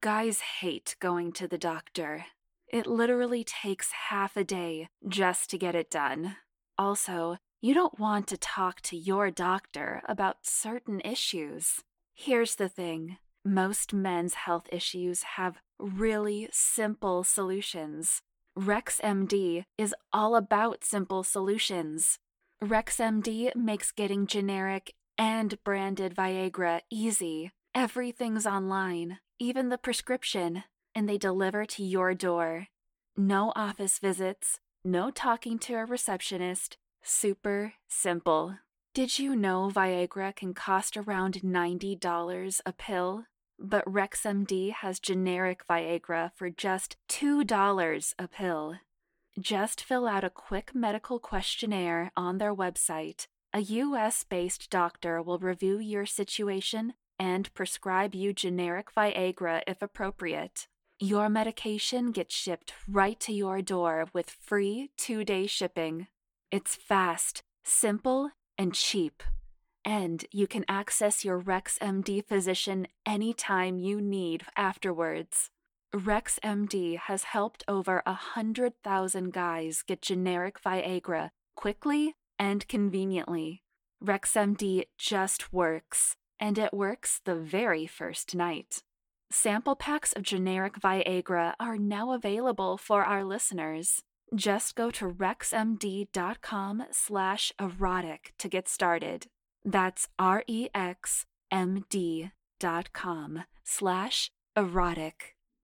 Guys hate going to the doctor. It literally takes half a day just to get it done. Also, you don't want to talk to your doctor about certain issues. Here's the thing. Most men's health issues have really simple solutions. RexMD is all about simple solutions. RexMD makes getting generic and branded Viagra easy. Everything's online, even the prescription, and they deliver to your door. No office visits, no talking to a receptionist. Super simple. Did you know Viagra can cost around $90 a pill? But RexMD has generic Viagra for just $2 a pill. Just fill out a quick medical questionnaire on their website. A US-based doctor will review your situation and prescribe you generic Viagra if appropriate. Your medication gets shipped right to your door with free 2-day shipping. It's fast, simple, and cheap. And you can access your RexMD physician anytime you need afterwards. RexMD has helped over 100,000 guys get generic Viagra quickly and conveniently. RexMD just works, and it works the very first night. Sample packs of generic Viagra are now available for our listeners. Just go to rexmd.com/erotic to get started. That's rexmd.com/erotic.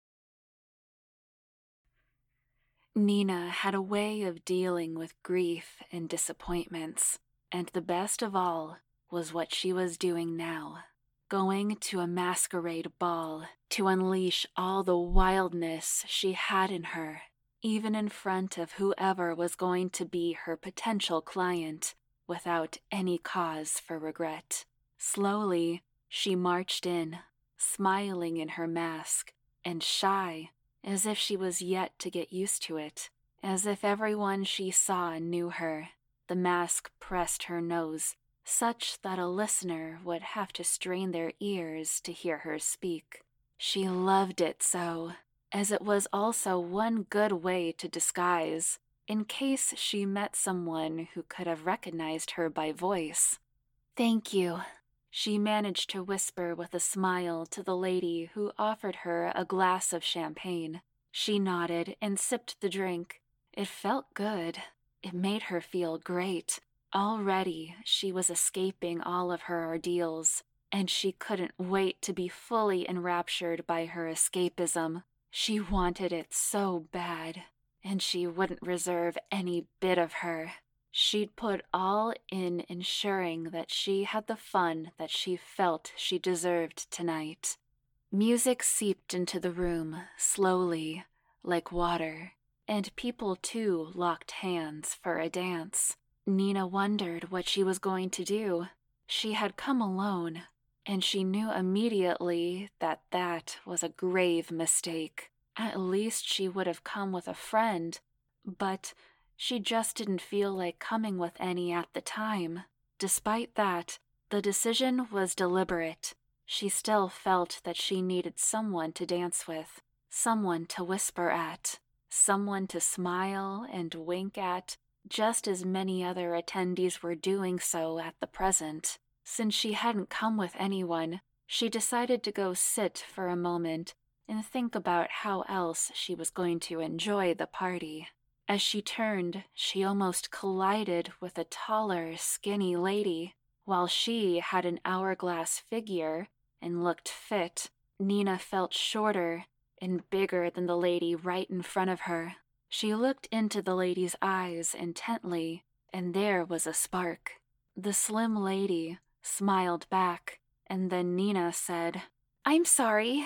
Nina had a way of dealing with grief and disappointments, and the best of all was what she was doing now. Going to a masquerade ball to unleash all the wildness she had in her, even in front of whoever was going to be her potential client, without any cause for regret. Slowly, she marched in, smiling in her mask, and shy, as if she was yet to get used to it, as if everyone she saw knew her. The mask pressed her nose, such that a listener would have to strain their ears to hear her speak. She loved it so, as it was also one good way to disguise, in case she met someone who could have recognized her by voice. "Thank you," she managed to whisper with a smile to the lady who offered her a glass of champagne. She nodded and sipped the drink. It felt good. It made her feel great. Already, she was escaping all of her ordeals, and she couldn't wait to be fully enraptured by her escapism. She wanted it so bad, and she wouldn't reserve any bit of her. She'd put all in ensuring that she had the fun that she felt she deserved tonight. Music seeped into the room, slowly, like water, and people too locked hands for a dance. Nina wondered what she was going to do. She had come alone, and she knew immediately that that was a grave mistake. At least she would have come with a friend, but she just didn't feel like coming with any at the time. Despite that, the decision was deliberate. She still felt that she needed someone to dance with, someone to whisper at, someone to smile and wink at, just as many other attendees were doing so at the present. Since she hadn't come with anyone, she decided to go sit for a moment and think about how else she was going to enjoy the party. As she turned, she almost collided with a taller, skinny lady. While she had an hourglass figure and looked fit, Nina felt shorter and bigger than the lady right in front of her. She looked into the lady's eyes intently, and there was a spark. The slim lady smiled back, and then Nina said, "I'm sorry."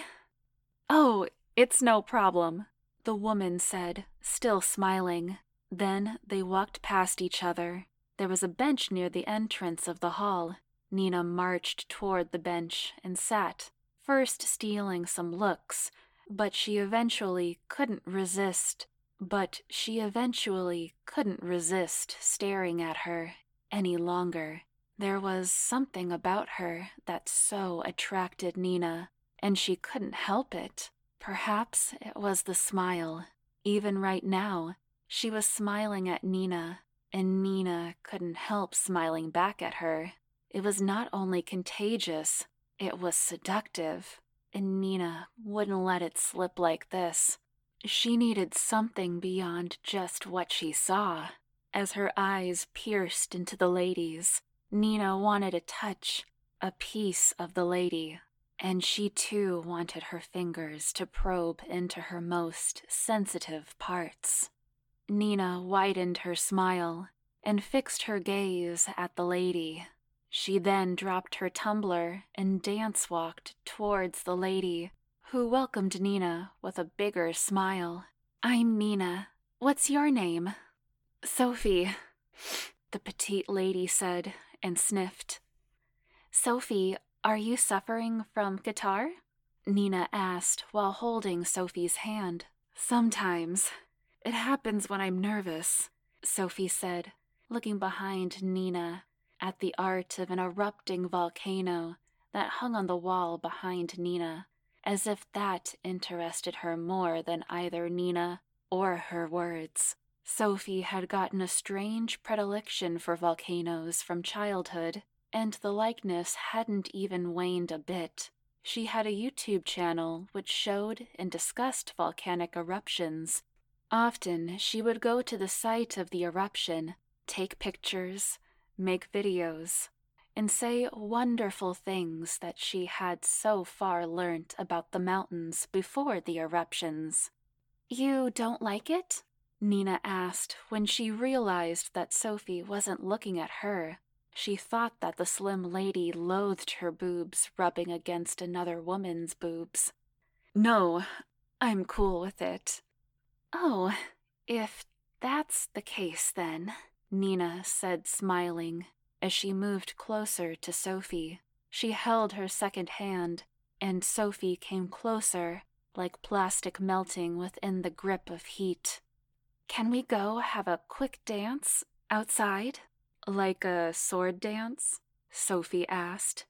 "Oh, it's no problem," the woman said, still smiling. Then they walked past each other. There was a bench near the entrance of the hall. Nina marched toward the bench and sat, first stealing some looks, but she eventually couldn't resist staring at her any longer. There was something about her that so attracted Nina, and she couldn't help it. Perhaps it was the smile. Even right now, she was smiling at Nina, and Nina couldn't help smiling back at her. It was not only contagious, it was seductive, and Nina wouldn't let it slip like this. She needed something beyond just what she saw. As her eyes pierced into the lady's, Nina wanted a touch, a piece of the lady, and she too wanted her fingers to probe into her most sensitive parts. Nina widened her smile and fixed her gaze at the lady. She then dropped her tumbler and dance-walked towards the lady, who welcomed Nina with a bigger smile. "I'm Nina. What's your name?" "Sophie," the petite lady said and sniffed. "Sophie, are you suffering from catarrh?" Nina asked while holding Sophie's hand. "Sometimes. It happens when I'm nervous," Sophie said, looking behind Nina at the art of an erupting volcano that hung on the wall behind Nina, as if that interested her more than either Nina or her words. Sophie had gotten a strange predilection for volcanoes from childhood, and the likeness hadn't even waned a bit. She had a YouTube channel which showed and discussed volcanic eruptions. Often, she would go to the site of the eruption, take pictures, make videos, and say wonderful things that she had so far learnt about the mountains before the eruptions. "You don't like it?" Nina asked when she realized that Sophie wasn't looking at her. She thought that the slim lady loathed her boobs rubbing against another woman's boobs. "No, I'm cool with it." "Oh, if that's the case then," Nina said, smiling, as she moved closer to Sophie. She held her second hand, and Sophie came closer, like plastic melting within the grip of heat. "Can we go have a quick dance outside?" "Like a sword dance?" Sophie asked.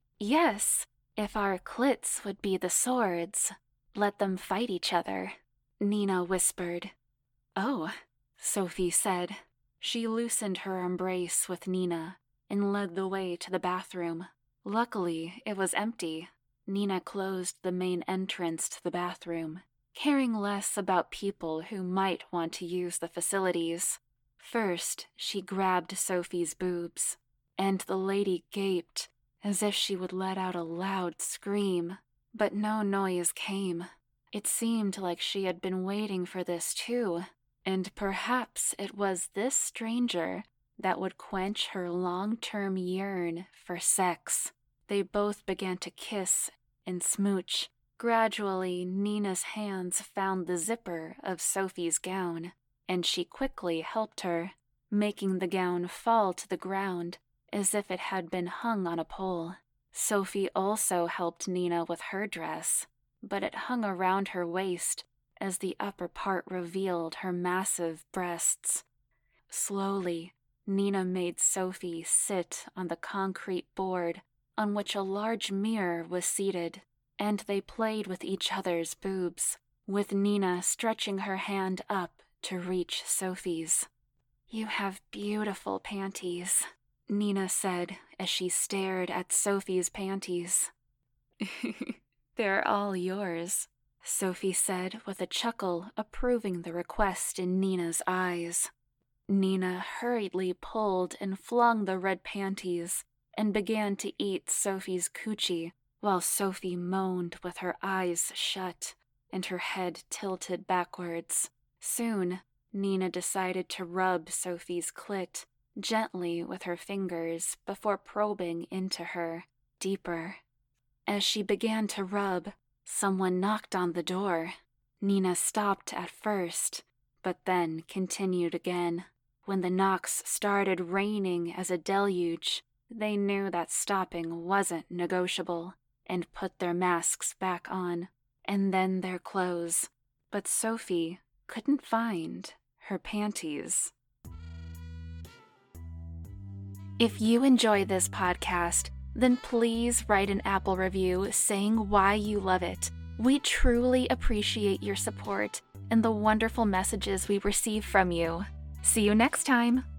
"Yes, if our clits would be the swords. Let them fight each other," Nina whispered. "Oh," Sophie said. She loosened her embrace with Nina and led the way to the bathroom. Luckily, it was empty. Nina closed the main entrance to the bathroom, caring less about people who might want to use the facilities. First, she grabbed Sophie's boobs, and the lady gaped as if she would let out a loud scream, but no noise came. It seemed like she had been waiting for this too, and perhaps it was this stranger that would quench her long-term yearn for sex. They both began to kiss and smooch. Gradually, Nina's hands found the zipper of Sophie's gown, and she quickly helped her, making the gown fall to the ground as if it had been hung on a pole. Sophie also helped Nina with her dress, but it hung around her waist as the upper part revealed her massive breasts. Slowly, Nina made Sophie sit on the concrete board on which a large mirror was seated, and they played with each other's boobs, with Nina stretching her hand up to reach Sophie's. "You have beautiful panties," Nina said as she stared at Sophie's panties. "They're all yours," Sophie said with a chuckle, approving the request in Nina's eyes. Nina hurriedly pulled and flung the red panties and began to eat Sophie's coochie while Sophie moaned with her eyes shut and her head tilted backwards. Soon, Nina decided to rub Sophie's clit gently with her fingers before probing into her deeper. As she began to rub, someone knocked on the door. Nina stopped at first, but then continued again. When the knocks started raining as a deluge, they knew that stopping wasn't negotiable and put their masks back on, and then their clothes. But Sophie couldn't find her panties. If you enjoy this podcast, then please write an Apple review saying why you love it. We truly appreciate your support and the wonderful messages we receive from you. See you next time!